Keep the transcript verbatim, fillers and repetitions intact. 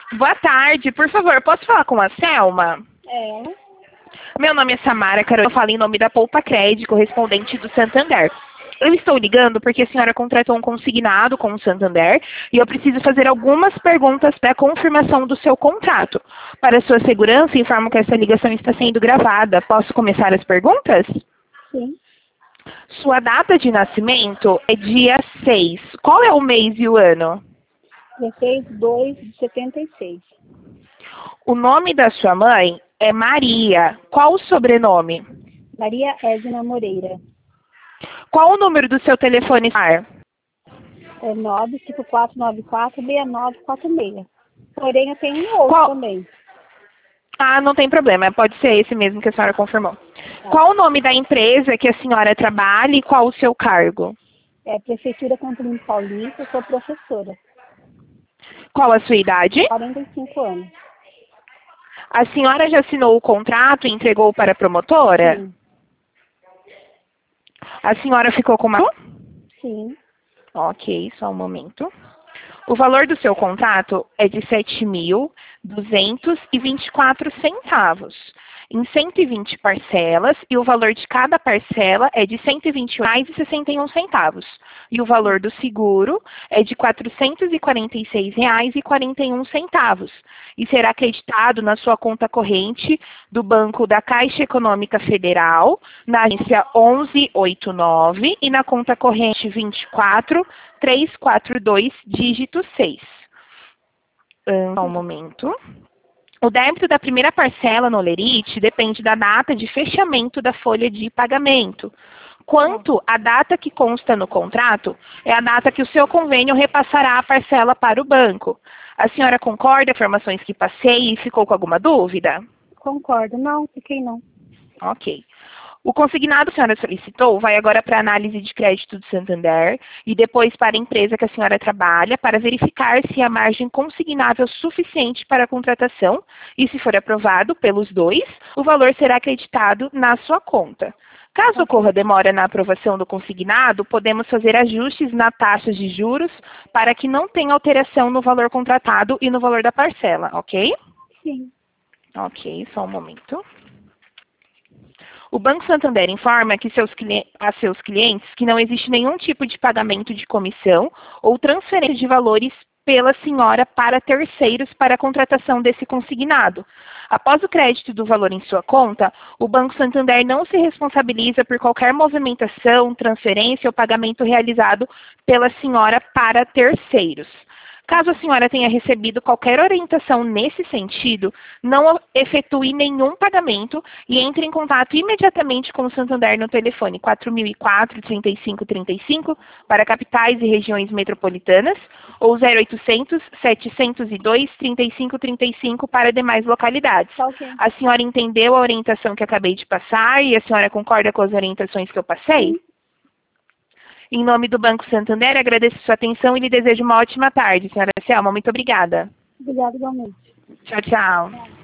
Boa tarde, por favor, posso falar com a Selma? É. Meu nome é Samara Carol, eu falo em nome da Poupa Crédito, correspondente do Santander. Eu estou ligando porque a senhora contratou um consignado com o Santander e eu preciso fazer algumas perguntas para a confirmação do seu contrato. Para sua segurança, informo que essa ligação está sendo gravada. Posso começar as perguntas? Sim. Sua data de nascimento é dia seis. Qual é o mês e o ano? dezesseis de dois de setenta e seis. O nome da sua mãe é Maria. Qual o sobrenome? Maria Edna Moreira. Qual o número do seu telefone celular? É nove cinco quatro nove quatro seis nove quatro seis. Porém, eu tenho um outro Qual... também. Ah, não tem problema. Pode ser esse mesmo que a senhora confirmou. Tá. Qual o nome da empresa que a senhora trabalha e qual o seu cargo? É Prefeitura Campo Paulista, eu sou professora. Qual a sua idade? quarenta e cinco anos. A senhora já assinou o contrato e entregou para a promotora? Sim. A senhora ficou com uma... Sim. Ok, só um momento. O valor do seu contrato é de sete mil duzentos e vinte e quatro centavos, em cento e vinte parcelas, e o valor de cada parcela é de cento e vinte reais e sessenta e um centavos. E o valor do seguro é de quatrocentos e quarenta e seis reais e quarenta e um centavos. E será acreditado na sua conta corrente do Banco da Caixa Econômica Federal, na agência onze oitenta e nove e na conta corrente vinte e quatro trezentos e quarenta e dois, dígito seis. Um, só um momento. O débito da primeira parcela no Olerite depende da data de fechamento da folha de pagamento. Quanto à data que consta no contrato, é a data que o seu convênio repassará a parcela para o banco. A senhora concorda com as informações que passei e ficou com alguma dúvida? Concordo. Não, fiquei não. Ok. O consignado que a senhora solicitou vai agora para a análise de crédito do Santander e depois para a empresa que a senhora trabalha para verificar se a margem consignável é suficiente para a contratação e, se for aprovado pelos dois, o valor será acreditado na sua conta. Caso ocorra demora na aprovação do consignado, podemos fazer ajustes na taxa de juros para que não tenha alteração no valor contratado e no valor da parcela, ok? Sim. Ok, só um momento. O Banco Santander informa que seus a seus clientes que não existe nenhum tipo de pagamento de comissão ou transferência de valores pela senhora para terceiros para a contratação desse consignado. Após o crédito do valor em sua conta, o Banco Santander não se responsabiliza por qualquer movimentação, transferência ou pagamento realizado pela senhora para terceiros. Caso a senhora tenha recebido qualquer orientação nesse sentido, não efetue nenhum pagamento e entre em contato imediatamente com o Santander no telefone quatro mil e quatro, trinta e cinco trinta e cinco para capitais e regiões metropolitanas ou zero oitocentos, setecentos e dois, trinta e cinco trinta e cinco para demais localidades. Tá ok. A senhora entendeu a orientação que acabei de passar e a senhora concorda com as orientações que eu passei? Sim. Em nome do Banco Santander, agradeço sua atenção e lhe desejo uma ótima tarde, senhora Selma. Muito obrigada. Obrigada igualmente. Tchau, tchau.